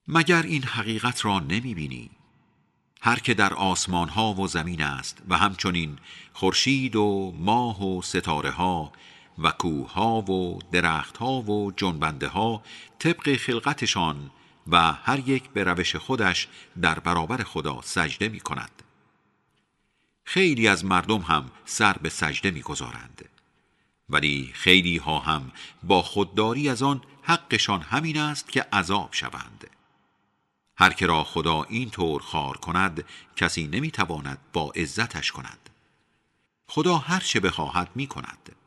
مگر این حقیقت را نمی بینی؟ هر که در آسمان ها و زمین است و همچنین خورشید و ماه و ستاره ها و کوه ها و درخت ها و جنبنده ها طبق خلقتشان و هر یک به روش خودش در برابر خدا سجده می کند. خیلی از مردم هم سر به سجده می گذارند، ولی خیلی ها هم با خودداری از آن حقشان همین است که عذاب شوند. هر که را خدا این طور خوار کند کسی نمی تواند با عزتش کند. خدا هر چه بخواهد می کند.